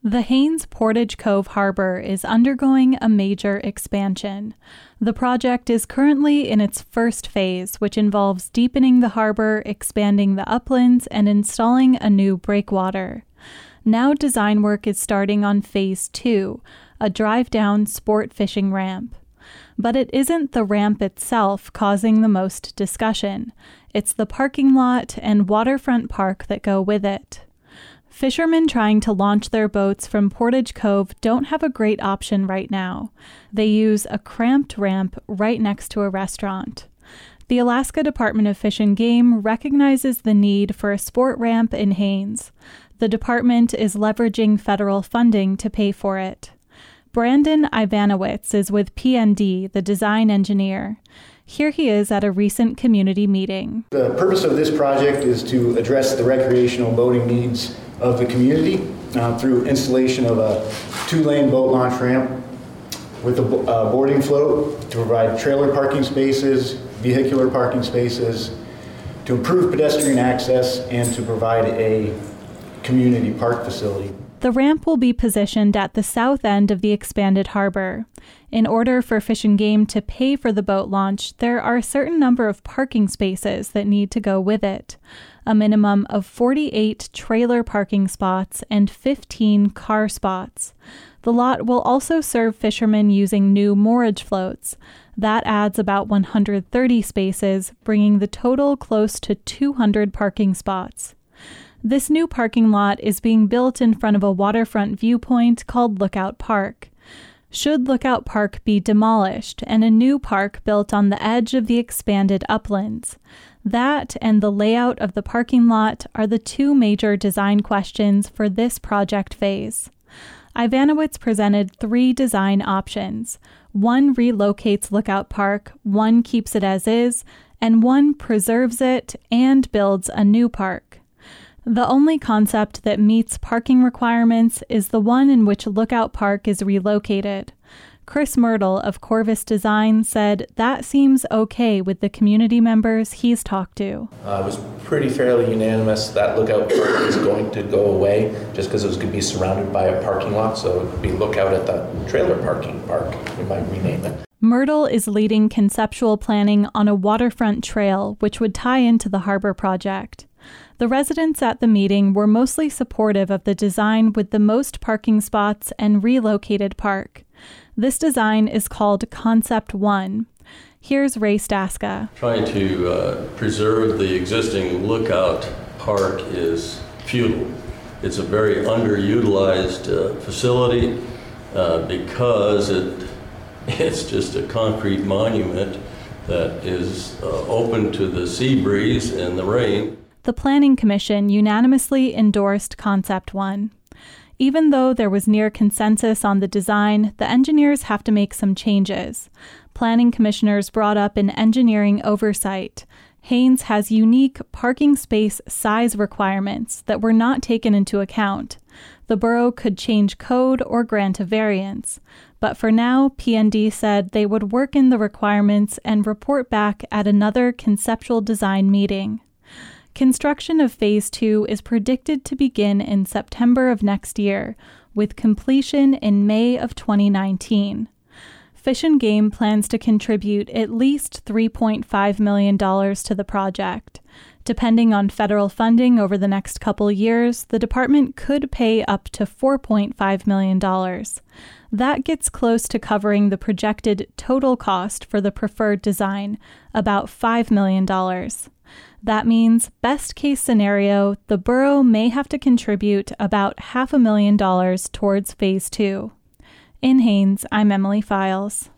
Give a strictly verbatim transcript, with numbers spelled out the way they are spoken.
The Haines Portage Cove Harbor is undergoing a major expansion. The project is currently in its first phase, which involves deepening the harbor, expanding the uplands, and installing a new breakwater. Now design work is starting on phase two, a drive-down sport fishing ramp. But it isn't the ramp itself causing the most discussion. It's the parking lot and waterfront park that go with it. Fishermen trying to launch their boats from Portage Cove don't have a great option right now. They use a cramped ramp right next to a restaurant. The Alaska Department of Fish and Game recognizes the need for a sport ramp in Haines. The department is leveraging federal funding to pay for it. Brandon Ivanowitz is with P N D, the design engineer. Here he is at a recent community meeting. The purpose of this project is to address the recreational boating needs of the community uh, through installation of a two-lane boat launch ramp with a uh, boarding float to provide trailer parking spaces, vehicular parking spaces, to improve pedestrian access, and to provide a community park facility. The ramp will be positioned at the south end of the expanded harbor. In order for Fish and Game to pay for the boat launch, there are a certain number of parking spaces that need to go with it. A minimum of forty-eight trailer parking spots and fifteen car spots. The lot will also serve fishermen using new moorage floats. That adds about one hundred thirty spaces, bringing the total close to two hundred parking spots. This new parking lot is being built in front of a waterfront viewpoint called Lookout Park. Should Lookout Park be demolished and a new park built on the edge of the expanded uplands? That and the layout of the parking lot are the two major design questions for this project phase. Ivanowitz presented three design options. One relocates Lookout Park, one keeps it as is, and one preserves it and builds a new park. The only concept that meets parking requirements is the one in which Lookout Park is relocated. Chris Myrtle of Corvus Design said that seems okay with the community members he's talked to. Uh, it was pretty fairly unanimous that Lookout Park is going to go away just because it was going to be surrounded by a parking lot, so it would be Lookout at the trailer parking park, we might rename it. Myrtle is leading conceptual planning on a waterfront trail which would tie into the harbor project. The residents at the meeting were mostly supportive of the design with the most parking spots and relocated park. This design is called Concept One. Here's Ray Staska. Trying to uh, preserve the existing Lookout Park is futile. It's a very underutilized uh, facility uh, because it it's just a concrete monument that is uh, open to the sea breeze and the rain. The Planning Commission unanimously endorsed Concept One. Even though there was near consensus on the design, the engineers have to make some changes. Planning commissioners brought up an engineering oversight. Haines has unique parking space size requirements that were not taken into account. The borough could change code or grant a variance. But for now, P N D said they would work in the requirements and report back at another conceptual design meeting. Construction of Phase two is predicted to begin in September of next year, with completion in May of twenty nineteen. Fish and Game plans to contribute at least three point five million dollars to the project. Depending on federal funding over the next couple years, the department could pay up to four point five million dollars. That gets close to covering the projected total cost for the preferred design, about five million dollars. That means, best case scenario, the borough may have to contribute about half a million dollars towards Phase two. In Haines, I'm Emily Files.